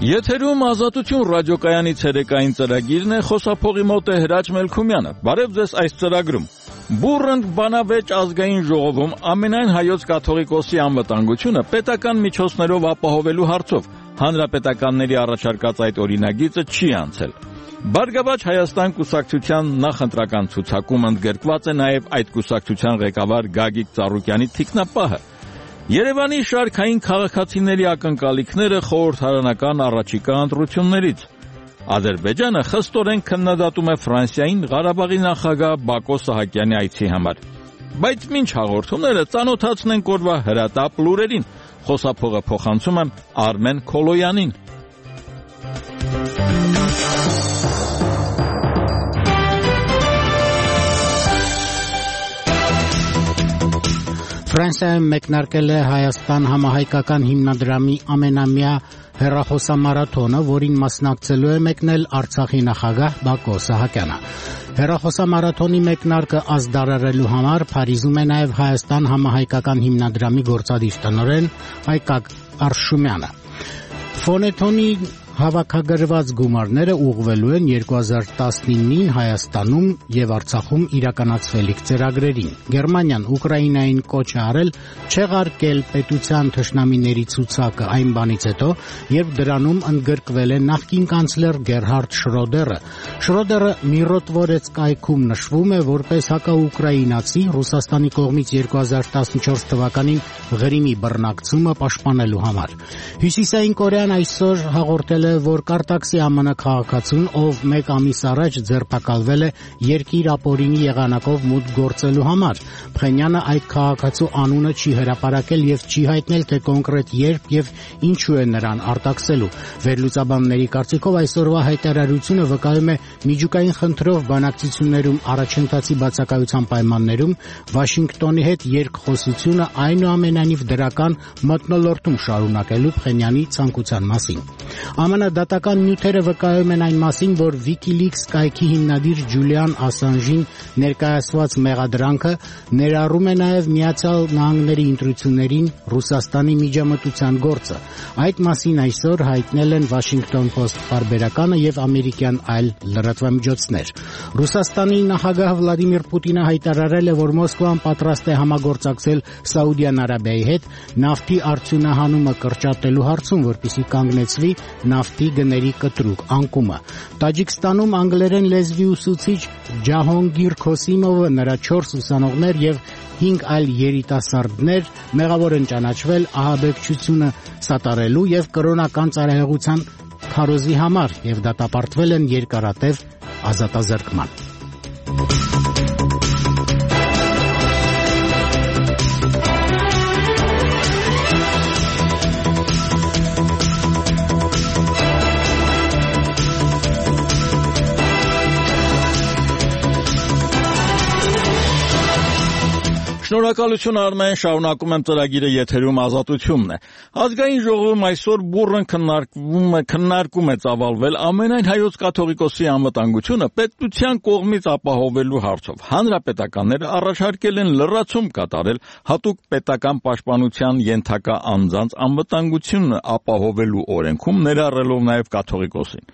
Եթերում Ազատություն ռադիոկայանի ցերեկային ծրագիրն է, խոսափողի մոտ է Հրաչ Մելքումյանը։ Բարև ձեզ այս ծրագրում։ Բուռն բանավեճ ազգային ժողովում ամենայն հայոց կաթողիկոսի անվտանգությունը պետական միջոցներով ապահովելու հարցով հանրապետականների առաջարկած այդ օրինագիծը չի անցել։ Բարգավաճ Հայաստան կուսակցության նախընտրական ցուցակում ընդգրկված է նաև այդ կուսակցության ղեկավար Գագիկ Ծառուկյանի թիկնապահը։ Երևանի շարքային քաղաքացիների ակնկալիքները խորհրդարանական առաջիկա ընտրություններից։ Ադրբեջանը խստորեն քննադատում է Ֆրանսիային Ղարաբաղի նախագահ Բակո Սահակյանի այցի համար։ Բայց մինչ հաղորդումները ծանոթացնենք օրվա հրատապ լուրերին։ Խոսափողը փոխանցում եմ Արմեն Քոլոյանին։ Ֆրանսիայում մեկնարկել է Հայաստան համահայկական հիմնադրամի ամենամյա հեռախոսամարաթոնը, որին մասնակցելու է մեկնել Արցախի նախագահ Բակո Սահակյանը։ Հեռախոսամարաթոնի մեկնարկը ազդարարելու համար Փարիզում է նաև Հայաստան համահայկական հիմնադրամի գործադիր տնօրեն Հայկ Արշումյանը։ Ֆոնեթոնի հավաքագրված գումարները ուղղվելու են 2019-ին Հայաստանում եւ Արցախում իրականացվելիք ծրագրերին։ Գերմանիան Ուկրաինային կոչ է արել չեղարկել պետության թշնամիների ցուցակը այն բանից հետո, երբ դրանում ընդգրկվել է նախկին կանցլեր Գերհարդ Շրոդերը։ Շրոդերը Միրոտվորեց կայքում նշվում է որպես հակաուկրաինացի Ռուսաստանի կողմից 2014 թվականին Ղրիմի բռնակցումը պաշտպանելու համար։ Հյուսիսային Կորեան այսօր հաղորդել որ Կարտաքսի ԱՄՆ քաղաքացուն, ով 1 ամիս առաջ ձերբակալվել է երկիր ապօրինի եղանակով մուտք գործելու համար։ Փխենյանը այդ քաղաքացու անունը չի հրապարակել եւ չի հայտնել, թե կոնկրետ երբ եւ ինչու է նրան արտաքսելու։ Վերլուծաբանների կարծիքով այսօրվա հայտարարությունը վկայում է միջուկային խնդրով բանակցություններում առաջընթացի բացակայության պայմաններում Վաշինգտոնի հետ երկխոսությունը այնուամենայնիվ դրական մթնոլորտում շարունակելու Փխենյանի ցանկության մասին։ ԱՄՆ դատական նյութերը վկայում են այն մասին, որ WikiLeaks կայքի հիմնադիր Ջուլիան Ասանժին ներկայացված մեղադրանքը ներառում է նաև Միացյալ Նահանգների ընտրություններին Ռուսաստանի միջամտության գործը։ Այդ մասին այսօր հայտնել են Washington Post պարբերականը եւ ամերիկյան այլ լրատվամիջոցներ։ Ռուսաստանի նախագահ Վլադիմիր Պուտինը հայտարարել է, որ Մոսկվան պատրաստ է համագործակցել Սաուդյան Արաբիայի հետ նավթի արդյունահանումը կրճատելու հարցում, որպեսզի կանգնեցվի նավթի գների կտրուկ անկումը։ Տաջիկստանում անգլերեն լեզվի ուսուցիչ Ջահոնգիր Քոսիմովը, նրա 4 ուսանողներ եւ 5 այլ երիտասարդներ մեղավոր են ճանաչվել ահաբեկչությունը սատարելու եւ կրոնական ծառայողության քարոզի համար եւ դատապարտվել են երկարատև ազատազրկման։ Շնորհակալություն Արմեն, շարունակում եմ ծրագիրը եթերում Ազատությունն է։ Ազգային ժողովում այսօր բուռն քննարկում է ծավալվել ամենայն հայոց կաթողիկոսի անվտանգությունը պետության կողմից ապահովելու հարցով։ Հանրապետականները առաջարկել են լրացում կատարել հատուկ պետական պաշտպանության ենթակա անձանց անվտանգությունը ապահովելու օրենքում, ներառելով նաև կաթողիկոսին։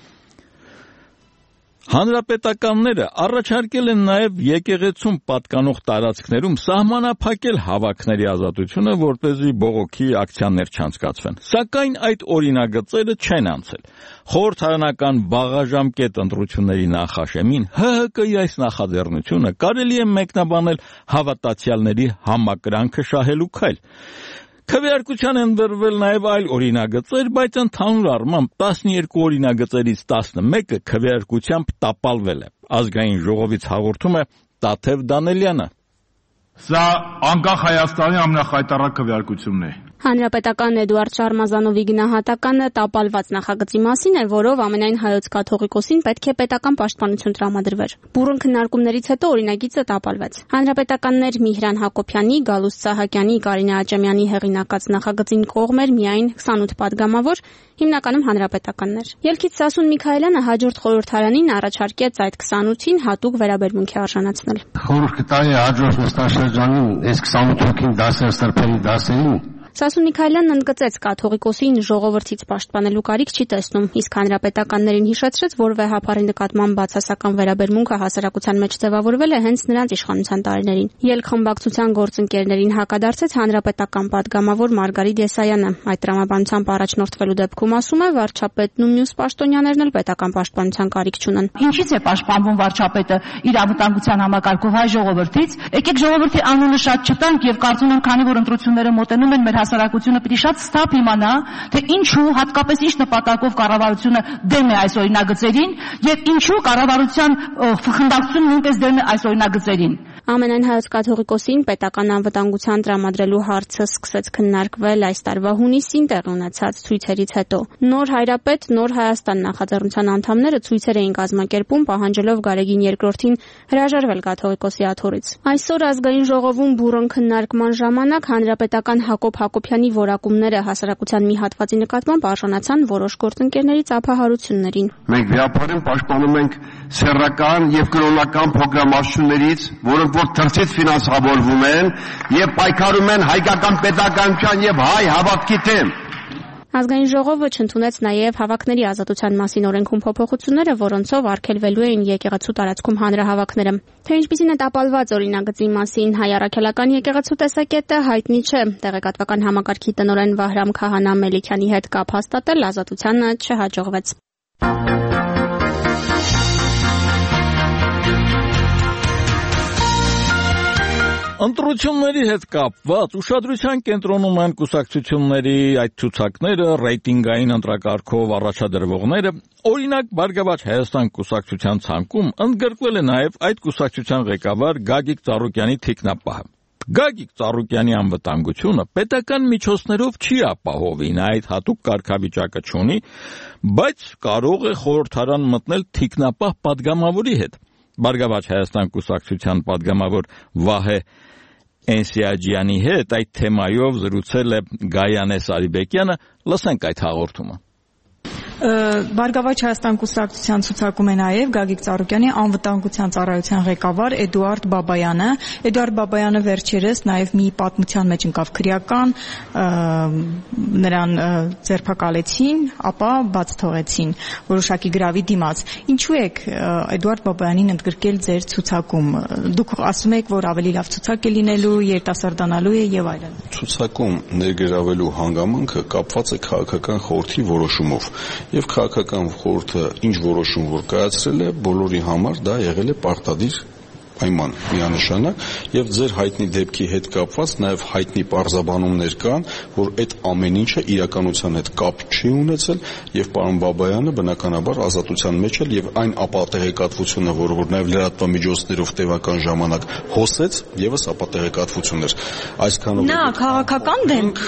Հանրապետականները առաջարկել են նաև եկեղեցում պատկանող տարածքներում սահմանափակել հավաքների ազատությունը, որպեսզի բողոքի ակցիաներ չանցկացվեն։ Սակայն այդ օրինագծերը չեն անցել։ Խորհրդարանական վաղաժամկետ ընտրությունների նախաշեմին ՀՀԿ-ի այս նախաձեռնությունը կարելի է մեկնաբանել հավատացյալների համակրանքը շահելու քայլ։ Քվեարկության են դրվել նաև այլ օրինագծեր, բայց ընդհանուր առմամբ 12 օրինագծերից 11-ը քվեարկությամբ տապալվել է։ Ազգային ժողովից հաղորդում է Տաթև Դանելյանը։ Սա անկախ Հայաստանի ամենախայտառակ քվեարկությունն է։ Հանրապետական Էդուարդ Շարմազանովի գնահատականը տապալված նախագծի մասին էր, որով ամենայն հայոց կաթողիկոսին պետք է պետական պաշտպանություն տրամադրվեր։ Բուռն քննարկումներից հետո օրինագիծը տապալվեց։ Հանրապետականներ Միհրան Հակոբյանի, Գալուստ Սահակյանի, Կարինե Աճեմյանի հեղինակած նախագծին կողմ էր միայն 28 падգամավոր, հիմնականում հանրապետականներ։ Ելքից Սասուն Միքայելյանը հաջորդ խորհրդարանին առաջարկեց այդ 28-ին հատուկ վերաբերմունքի արժանացնել։ Խորհուրդ կտայի հաջորդ նստաշրջանին այս 28 հոգին դասեր սրբերի դասերին Սասուն Միքայելյանն ընդգծեց, կաթողիկոսին ժողովրդից պաշտպանելու կարիք չի տեսնում, իսկ հանրապետականներին հիշեցրեց, որ վեհապարի նկատմամբ բացասական վերաբերմունքը հասարակության մեջ ձևավորվել է հենց նրանց իշխանության տարիներին։ Ելք-խմբակցության գործընկերներին հակադարձեց հանրապետական պատգամավոր Մարգարիտ Եսայանը։ Այդ տրամաբանությամբ առաջնորդվելու դեպքում ասում է, վարչապետն ու մյուս պաշտոնյաներն էլ պետական պաշտպանության կարիք չունեն։ Ինչից է պաշտպանվում վարչապետը իր անվտանգության համակարգով հայ ժողովրդից։ Եկեք ժողովրդի անունը շատ չտանք եւ կարծում եմ, քանի որ ընտրությունները մոտենում են, մեր հասարակությունը պիտի շատ ստապ իմանա, թե ինչու հատկապես ինչ նպատակով կառավարությունը դեմ է այս օրինագծերին եւ ինչու կառավարության խմբակցությունը նույնպես դեմ է այս օրինագծերին։ Ամենայն հայոց կաթողիկոսին պետական անվտանգության տրամադրելու հարցը սկսեց քննարկվել այս տարվա հունիսին տեղի ունեցած ցույցերից հետո։ Նոր Հայրապետ, Նոր Հայաստան նախաձեռնության անդամները ցույցեր էին կազմակերպում, պահանջելով Գարեգին II-ին հրաժարվել կաթողիկոսի աթոռից։ Այսօր ազգային ժողովում բուռն քննարկման ժամանակ հանրապետական Հակոբ Հակոբյանի որակումները հասարակության մի հատվածի նկատմամբ արժանացան որոշ գործընկերների ծափահարություններին։ Մենք վիապարեն պաշտպանում ենք սեռական եւ կրոնական փոքրամասնություններից, որոնք որ թռչից ֆինանսավորվում են եւ պայքարում են հայկական պետականության եւ հայ հավատքի դեմ։ Ազգային ժողովը չընդունեց նաև հավաքների ազատության մասին օրենքում փոփոխությունները, որոնցով արգելվելու էին եկեղեցու տարածքում հանրահավաքները։ Թե ինչպիսին է տապալված օրինագծի մասին հայ առաքելական եկեղեցու տեսակետը հայտնի չէ։ Տեղեկատվական համակարգի տնօրեն Վահրամ Քահանա Մելիքյանի հետ կապ հաստատել ազատությանը չհաջողվեց։ Ընտրությունների հետ կապված ուշադրության կենտրոնում են կուսակցությունների այդ ցուցակները, ռեյտինգային ընտրակարգով առաջադրվողները։ Օրինակ, Բարգավաճ Հայաստան կուսակցության ցանկում ընդգրկվել է նաև այդ կուսակցության ղեկավար Գագիկ Ծառուկյանի թիկնապահը։ Գագիկ Ծառուկյանի անվտանգությունը պետական միջոցներով չի ապահովի, նա այդ հատուկ կարգավիճակը չունի, բայց կարող է խորհրդարան մտնել թիկնապահ падգամավորի հետ։ Բարգավաճ Հայաստան կուսակցության падգամավոր Վահե Էնսիաջյանի հետ այդ թեմայով զրուցել է Գայանե Սարիբեկյանը, լսենք այդ հաղորդումը։ Բարգավաճ Հայաստան կուսակցության ցուցակում է նաև Գագիկ Ծառուկյանի անվտանգության ծառայության ղեկավար Էդուարդ Բաբայանը։ Էդուարդ Բաբայանը վերջերս նաև մի պատմության մեջ ընկավ քրեական, նրան ձերբակալեցին, ապա բաց թողեցին որոշակի գրավի դիմաց։ Ինչու եք Էդուարդ Բաբայանին ընդգրկել ձեր ցուցակում։ Դուք ասում եք, որ ավելի լավ ցուցակ է լինելու, երիտասարդանալու է եւ այլն։ Ցուցակում ներգրավելու հանգամանքը կապված է քաղաքական խորհրդի որոշումով։ Եվ քաղաքական խորհուրդը ինչ որոշում որ կայացրել է, բոլորի համար դա եղել է պարտադիր պայման միանշանակ եւ ձեր հայտնի դեպքի հետ կապված նաեւ հայտնի պարզաբանումներ կան, որ այդ ամեն ինչը իրականության հետ կապ չի ունեցել եւ պարոն Բաբայանը բնականաբար ազատության մեջ է եւ այն ապատեղեկատվությունը, որ նաեւ լրատվամիջոցներով տևական ժամանակ հոսեց, եւս ապատեղեկատվություն էր։ Այսքանով նա քաղաքական դեմք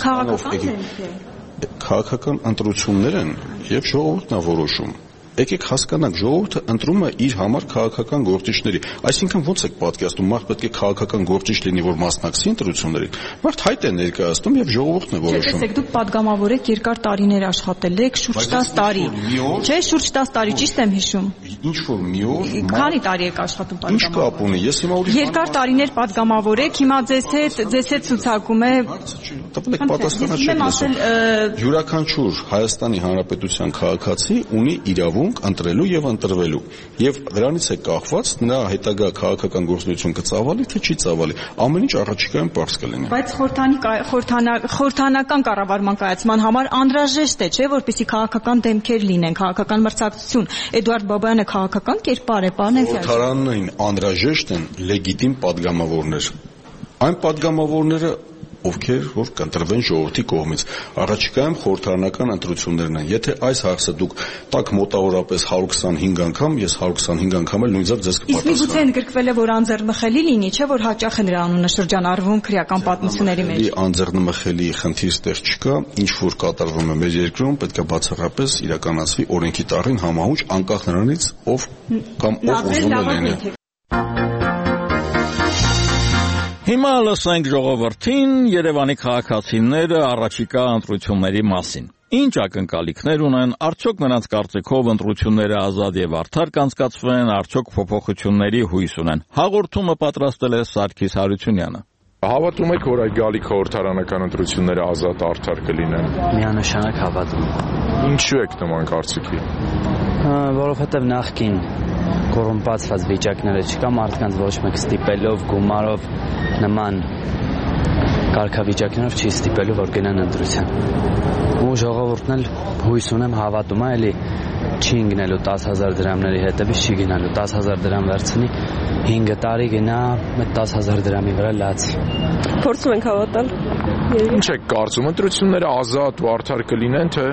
է։ Քաղաքական ընտրություններ են եւ ժողովուրդն է որոշում։ Եկեք հասկանանք, ժողովուրդը ընտրում է իր համար քաղաքական գործիչների։ Այսինքն ոնց եք պատկերացնում, մարդ պետք է քաղաքական գործիչ լինի, որ մասնակցի ընտրություններին։ Մարդ հայտ է ներկայացնում եւ ժողովուրդն է որոշում։ Տեսեք, դուք падգամավոր եք, երկար տարիներ աշխատել եք, շուրջ 10 տարի։ Չէ, շուրջ 10 տարի, ճիշտ եմ հիշում։ Ինչ որ մի օր քանի տարի եք աշխատում падգամավոր։ Ինչ կապ ունի։ Ես հիմա ուրիշ երկար տարիներ падգամավոր եք, հիմա ձեզ հետ ցուցակում է։ Տպեք պատասխանը չեք լսում։ Յուրաքանչյուր Հայաստանի Հանրապետության քաղաքացի ունի իրավունք ընտրելու եւ ընտրվելու եւ դրանից է կախված նրա հետագա քաղաքական գործունեություն կծավալի թե չի ծավալի, ամեն ինչ առաջիկայում պարզ կլինի։ Բայց խորհրդանական կառավարման կայացման համար անհրաժեշտ է, չէ, որպեսզի քաղաքական դեմքեր լինեն, քաղաքական մրցակցություն։ Էդուարդ Բաբայանը քաղաքական կերպար է, պարոն Էնսիաջյան։ Խորհրդարանային անհրաժեշտ են լեգիտիմ падգամավորներ։ Այն падգամավորները ովքեր որ կընտրվեն ժողովրդի կողմից։ Առաջիկայում խորհրդարանական ընտրություններն են։ Եթե այս հարցը դուք տակ մոտավորապես 125 անգամ, ես 125 անգամ էլ նույնիսկ ձեզ կպատասխանեմ։ Իսկ միգուցե ընդգրկվել է, որ անձեռնմխելի լինի, չէ՞ որ հաճախ է նրա անունը շրջանառվում քրեական պատմությունների մեջ։ Անձեռնմխելի խնդիր ստեղ չկա, ինչ որ կատարվում է մեր երկրում, պետք է բացառապես իրականացվի օրենքի տառին համահունչ, անկախ նրանից ով կամ ով ուզում է լինել։ Հիմա լսենք ժողովրդին, Երևանի քաղաքացիները առաջիկա ընտրությունների մասին։ Ինչ ակնկալիքներ ունեն, արդյոք նրանց կարծիքով ընտրությունները ազատ եւ արդար կանցկացվեն, արդյոք փոփոխությունների հույս ունեն։ Հաղորդումը պատրաստել է Սարգիս Հարությունյանը։ Հավատում եք, որ այդ գալիք խորհրդարանական ընտրությունները ազատ արդար կլինեն։ Միանշանակ հավատում եմ։ Ինչու եք նման կարծիքի։ Որովհետև նախկին կոռումպացված վիճակները չկա, մարդկանց ոչ մեկ ստիպելով, գումարով նման կարգավիճակներով չի ստիպելու, որ գնան ընտրության։ Ու ժողովուրդն էլ հույս ունեմ հավատում է, էլի չի ընկնելու 10,000 դրամների հետևից, չի գնալու 10,000 դրամ վերցնի, 5 տարի գնա 10,000 դրամի վրա լացի։ Փորձում ենք հավատալ։ Ինչ եք կարծում, ընտրությունները ազատ ու արդար կլինեն, թե։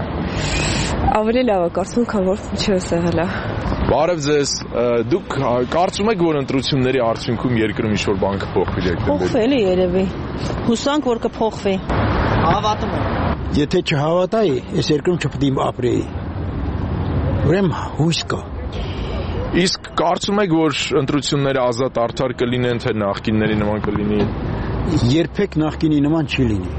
Ավելի լավ է կարծում, քան որ ինչպես եղել է։ Բարև ձեզ, դուք կարծում եք, որ ընտրությունների արդյունքում երկրում ինչ-որ բան կփոխվի։ Փոխվել է երևի։ Հուսանք, որ կփոխվի։ Հավատում եմ։ Եթե չհավատայի, այս երկրում չպետք է ապրեի։ Ուրեմն հույս կա։ Իսկ կարծում եք, որ ընտրությունները ազատ արդար կլինեն, թե նախկինների նման կլինի։ Երբեք նախկինի նման չի լինի։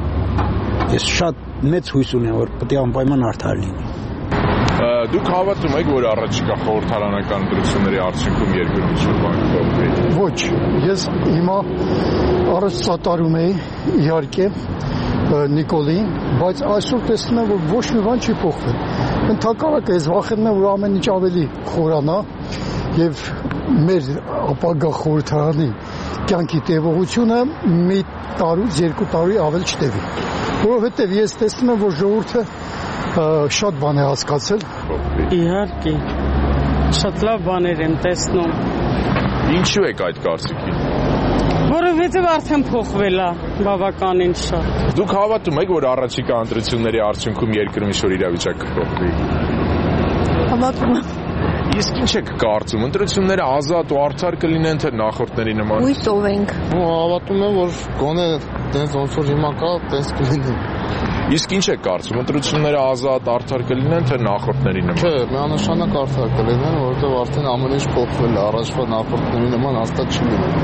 Ես շատ մեծ հույս ունեմ, որ պետք է անպայման արդար լինի։ Դուք հավատում եք, որ առաջիկա խորհրդարանական ընտրությունների արդյունքում երկրում ինչ-որ բան կփոխվի։ Ոչ, ես հիմա առաջ սատարում էի, իհարկե, Նիկոլին, բայց այսօր տեսնում եմ, որ ոչ մի բան չի փոխվել։ Ընդհակառակը ես վախենում եմ, որ ամեն ինչ ավելի խորանա եւ մեր ապագա խորհրդարանի կյանքի տևողությունը մի տարուց 2 տարի ավել չտևի։ Որովհետեւ ես տեսնում եմ, որ ժողովուրդը շատ բան է հասկացել։ Իհարկե, շատ լավ բաներ եմ տեսնում։ Ինչու եք այդ կարծիքին։ Որովհետև արդեն փոխվել է բավականին շատ։ Դուք հավատում եք, որ առաջիկա ընտրությունների արդյունքում երկրում ինչ-որ իրավիճակ կփոխվի։ Հավատում եմ։ Իսկ ինչ եք կարծում, ընտրությունները ազատ ու արդար կլինեն, թե նախորդների նման։ Հույսով ենք։ Հավատում եմ, որ գոնե դες ոնց որ հիմա կա, դες կլինի։ Իսկ ինչ եք կարծում, ընտրությունները ազատ արդար կլինեն, թե նախորդների նման։ Չէ, միանշանակ արդար կլինեն, որովհետև արդեն ամեն ինչ փոխվել է, առաջվա նախորդների նման հաստատ չի լինի։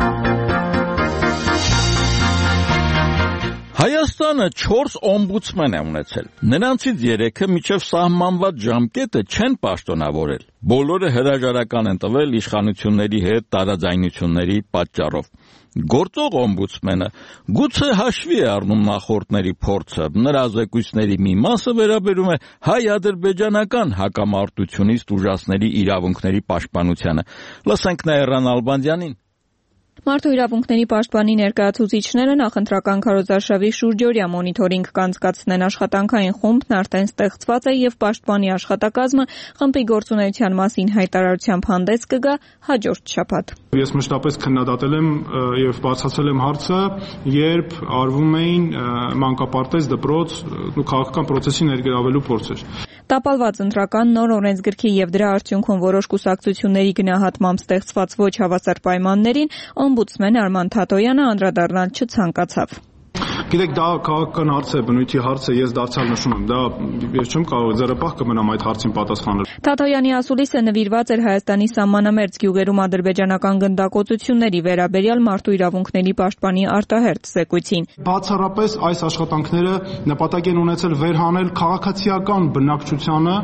Հայաստանը 4 օմբուդսմեն է ունեցել։ Նրանցից 3-ը մինչև սահմանված ժամկետը չեն պաշտոնավորել։ Բոլորը հրաժարական են տվել իշխանությունների հետ տարաձայնությունների պատճառով։ Գործող օմբուդսմենը գուցե հաշվի է առնում նախորդների փորձը։ Նրա զեկույցների մի մասը վերաբերում է հայ-ադրբեջանական հակամարտությունից տուժածների իրավունքների պաշտպանությանը։ Լսենք Նաիրա Նալբանդյանին։ Մարդու իրավունքների պաշտպանի ներկայացուցիչները նախընտրական քարոզարշավի շուրջօրյա մոնիթորինգ կանցկացնեն աշխատանքային խումբն արդեն ստեղծված է եւ պաշտպանի աշխատակազմը խմբի գործունեության մասին հայտարարությամբ հանդես կգա հաջորդ շաբաթ։ Ես մշտապես քննադատել եմ եւ բացացել եմ հարցը, երբ արվում էին մանկապարտեզ դպրոց ու քաղաքական process-ի ներգրավելու փորձեր։ Տապալված ընտրական նոր օրենսգրքի եւ դրա արդյունքում որոշ կուսակցությունների գնահատմամբ ստեղծված ոչ հավասար պայմաններին օմբուդսմեն Արման Թաթոյանը անդրադառնալ չցանկացավ։ Գիտեք, դա քաղաքական հարց է, բնույթի հարց է, ես դարձյալ նշում եմ, դա ես չեմ կարող ձեռապահ կմնամ այդ հարցին պատասխանել։ Թաթոյանի ասուլիսը նվիրված էր Հայաստանի սահմանամերձ գյուղերում ադրբեջանական գնդակոծությունների վերաբերյալ մարդու իրավունքների պաշտպանի արտահերթ զեկույցին։ Բացառապես այս աշխատանքները նպատակ են ունեցել վերհանել քաղաքացիական բնակչությանը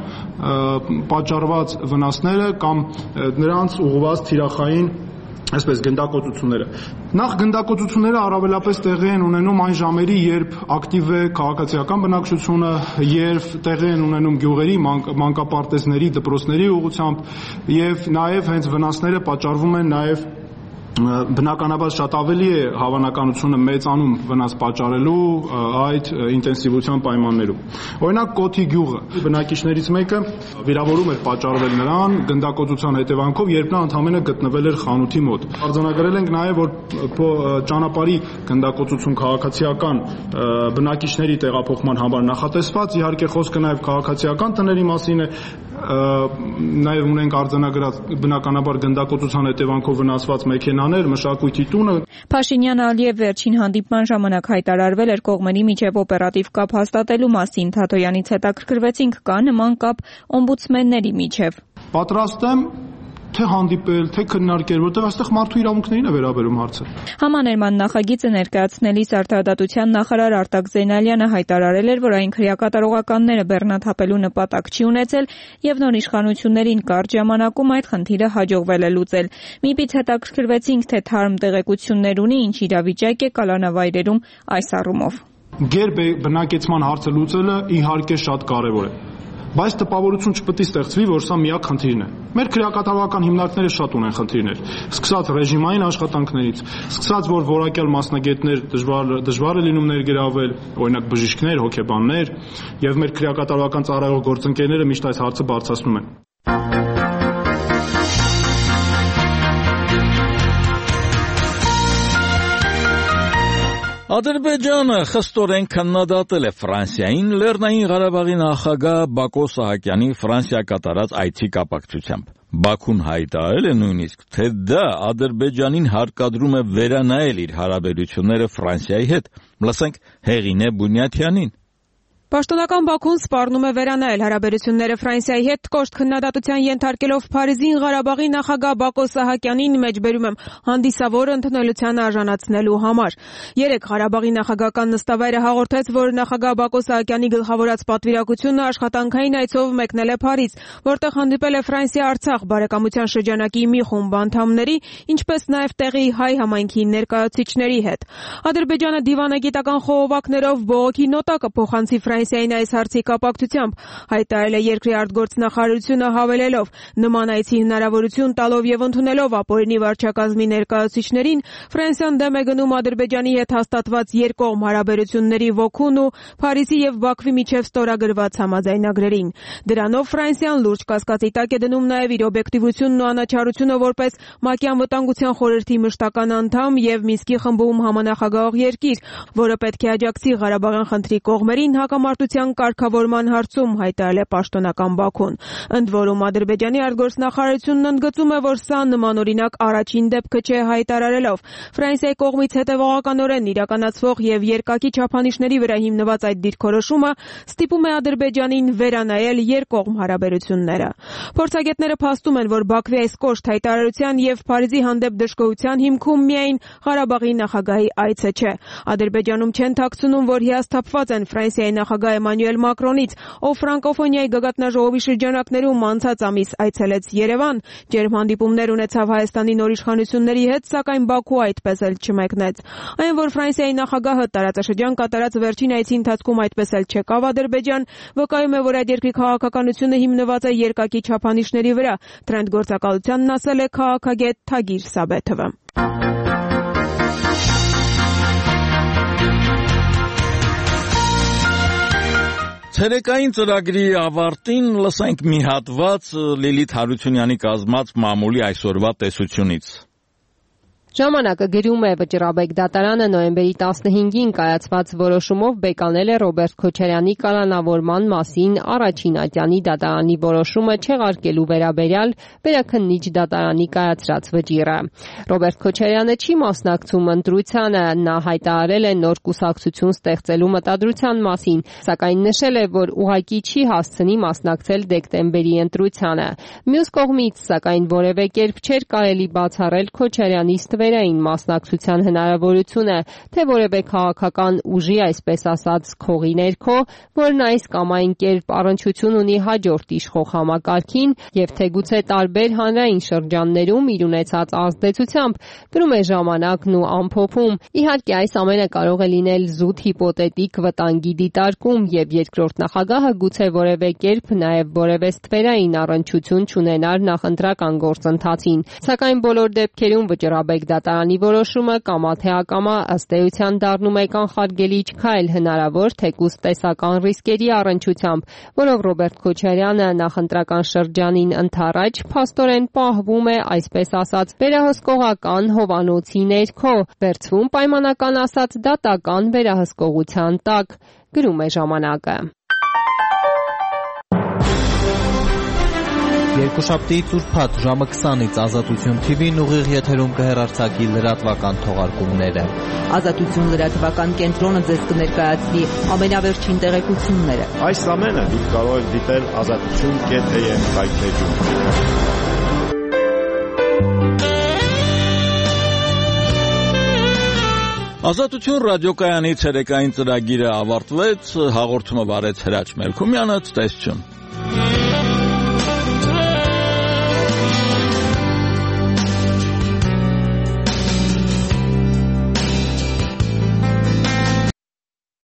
պատճառված վնասները կամ նրանց ուղղված թիրախային այսպես գնդակոծությունները։ Նախ գնդակոծությունները առավելապես տեղի են ունենում այն ժամերի, երբ ակտիվ է քաղաքացիական բնակչությունը, երբ տեղի են ունենում գյուղերի, մանկապարտեզների, դպրոցների ուղղությամբ եւ նաեւ հենց վնասները պատճառվում են նաեւ բնականաբար շատ ավելի է հավանականությունը մեծանում վնաս պատճառելու այդ ինտենսիվության պայմաններում։ Օրինակ Կոթի գյուղը բնակիչներից մեկը վիրավորում էր պատճառվել նրան գնդակոծության հետևանքով, երբ նա ընդամենը գտնվել էր խանութի մոտ։ Արձանագրել ենք նաև, որ ճանապարհի գնդակոծություն քաղաքացիական բնակիչների տեղափոխման համար նախատեսված, իհարկե խոսքը նաև քաղաքացիական տների մասին է, նաև ունենք արձանագրած բնականաբար գնդակոծության հետևանքով վնասված մեքենաներ, մշակույթի տունը։ Փաշինյանը Ալիև վերջին հանդիպման ժամանակ հայտարարվել էր կողմերի միջև օպերատիվ կապ հաստատելու մասին։ Թաթոյանից հետաքրքրվեցինք կա նման կապ օմբուդսմենների միջև։ Պատրաստ եմ թե հանդիպել, թե քննարկել, որտեղ այստեղ մարդու իրավունքներին է վերաբերում հարցը։ Համաներման նախագիծը ներկայացնելիս արտադրության նախարար Արտակ Զեյնալյանը հայտարարել էր, որ այն քրեակատարողականները բեռնաթափելու նպատակ չի ունեցել եւ նոր իշխանություններին կարճ ժամանակում այդ խնդիրը հաջողվել է լուծել։ Միպից հետաքրքրվեցինք, թե թարմ տեղեկություններ ունի, ինչ իրավիճակ է կալանավայրերում այս առումով։ Գերբնակեցման հարցը լուծելը իհարկե շատ կարևոր է, բայց տպավորություն չպետք է ստեղծվի, որ սա միակ խնդիրն է։ Մեր քրեակատարողական հիմնարկները շատ ունեն խնդիրներ, սկսած ռեժիմային աշխատանքներից, սկսած որ որակյալ մասնագետներ դժվար է լինում ներգրավել, օրինակ բժիշկներ, հոգեբաններ, եւ մեր քրեակատարողական ծառայող գործընկերները միշտ այս հարցը բարձրացնում են։ Ադրբեջանը խստորեն քննադատել է Ֆրանսիային Լեռնային Ղարաբաղի նախագահ Բակո Սահակյանի Ֆրանսիա կատարած այցի կապակցությամբ։ Բաքուն հայտարարել է նույնիսկ, թե դա Ադրբեջանին հարկադրում է վերանայել իր հարաբերությունները Ֆրանսիայի հետ։ Լսենք Հեղինե Բունյաթյանին։ Պաշտոնական Բաքուն սպառնում է վերանայել հարաբերությունները Ֆրանսիայի հետ, կոշտ քննադատության ենթարկելով Փարիզին Ղարաբաղի նախագահ Բակո Սահակյանին, մեջբերում եմ հանդիսավոր ընդունելության արժանացնելու համար։ Երեկ Ղարաբաղի նախագահական նստավայրը հաղորդեց, որ նախագահ Բակո Սահակյանի գլխավորած պատվիրակությունը աշխատանքային այցով մեկնել է Փարիզ, որտեղ հանդիպել է Ֆրանսիա-Արցախ բարեկամության շրջանակի մի խումբ անդամների, ինչպես նաև տեղի հայ համայնքի ներկայացուցիչների հետ։ Ադրբեջանը դիվանագիտական խողովակներով բողոքի նոտա կփոխանցի Ֆրանսիային այս հարցի կապակցությամբ, հայտարարել է երկրի արտգործնախարարությունը հավելելով, նման այցի հնարավորություն տալով եւ ընդունելով ապօրինի վարչակազմի ներկայացուցիչներին, Ֆրանսիան դեմ է գնում Ադրբեջանի հետ հաստատված երկկողմ հարաբերությունների ոգուն ու Փարիզի եւ Բաքվի միջև ստորագրված համաձայնագրերին։ Դրանով Ֆրանսիան լուրջ կասկածի տակ է դնում նաեւ իր օբյեկտիվությունն ու անաչառությունը որպես ՄԱԿ-ի անվտանգության խորհրդի մշտական անդամ եւ Մինսկի խմբում համանախագահող երկիր, որը պետք է աջակցի Ղարաբաղյան խնդրի կողմերին հակամարտության կարգավորման հարցում, հայտարարել է պաշտոնական Բաքուն։ Ընդ որում Ադրբեջանի արտգործնախարարությունն ընդգծում է, որ սա նմանօրինակ առաջին դեպքը չէ, հայտարարելով Ֆրանսիայի կողմից հետևողականորեն իրականացվող եւ երկակի չափանիշների վրա հիմնված այդ դիրքորոշումը ստիպում է Ադրբեջանին վերանայել երկկողմ հարաբերությունները։ Փորձագետները փաստում են, որ Բաքվի այս կոշտ հայտարարության եւ Փարիզի հանդեպ դժգոհության հիմքում միայն Ղարաբաղի նախագահի այցը չէ։ Ադրբեջանում չեն թաքցնում, որ հիասթափված են Ֆրանսիայի նախագահ Էմանուել Մակրոնից, ով ֆրանկոֆոնիայի գագաթնաժողովի շրջանակներում անցած ամիս այցելեց Երևան, ջերմ հանդիպումներ ունեցավ Հայաստանի նոր իշխանությունների հետ, սակայն Բաքու այդպես էլ չմեկնեց։ Այն, որ Ֆրանսիայի նախագահը տարածաշրջան կատարած վերջին այցի ընթացքում այդպես էլ չեկավ Ադրբեջան, վկայում է, որ այդ երկրի քաղաքականությունը հիմնված է երկակի չափանիշների վրա, տրենդ գործակալությանն ասել է քաղաքագետ Թագիր Սաբեթովը։ Ցերեկային ծրագրի ավարտին լսենք մի հատված Լիլիթ Հարությունյանի կազմած մամուլի այսօրվա տեսությունից։ Ժամանակը գրում է Վճռաբեկ դատարանը նոյեմբերի 15-ին կայացված որոշումով բեկանել է Ռոբերտ Քոչարյանի կալանավորման մասին առաջին ատյանի դատարանի որոշումը չեղարկելու վերաբերյալ վերաքննիչ դատարանի կայացրած վճիռը։ Ռոբերտ Քոչարյանը չի մասնակցում ընտրությանը, նա հայտարարել է նոր կուսակցություն ստեղծելու մտադրության մասին, սակայն նշել է, որ ուղղակի չի հասցնի մասնակցել դեկտեմբերի ընտրությանը։ Մյուս կողմից, սակայն որևէ կերպ չէր կարելի բացառել Քոչարյանի վերային մասնակցության հնարավորությունը, թե որևէ քաղաքական ուժի, այսպես ասած, քողի ներքո, որն այս կամ այն կերպ առնչություն ունի հաջորդ իշխող համակարգին եւ թեգուցե տարբեր հանրային շրջաններում իր ունեցած ազդեցությամբ, գրում է Ժամանակն ու ամփոփում։ Իհարկե, այս ամենը կարող է լինել զուտ հիպոթետիկ վտանգի դիտարկում եւ երկրորդ նախագահը գուցե որևէ կերպ նաեւ որևէ ստվերային առնչություն չունենար նախընտրական գործընթացին, սակայն բոլոր դեպքերում Վճռաբեկ դատարանի որոշումը կամա թե ակամա ըստ էության դառնում է կանխարգելիչ քայլ հնարավոր թեկուզ տեսական ռիսկերի առնչությամբ, որով Ռոբերտ Քոչարյանը նախընտրական շրջանին ընդառաջ փաստորեն պահվում է, այսպես ասած, վերահսկողական հովանոցի ներքո, վերցվում պայմանական ասած դատական վերահսկողության տակ, գրում է Ժամանակը։ Երկուշաբթի ծուրփաթ ժամը 20-ից Ազատություն TV-ն ուղիղ եթերում կհեռարձակի լրատվական թողարկումները։ Ազատություն լրատվական կենտրոնը ձեզ կներկայացնի ամենավերջին տեղեկությունները։ Այս ամենը դուք կարող եք դիտել azatutun.am վայրէջում։ Ազատություն ռադիոկայանի ցերեկային ծրագիրը ավարտվեց, հաղորդումը վարեց Հրաչ Մելքումյանը, ցտեսություն։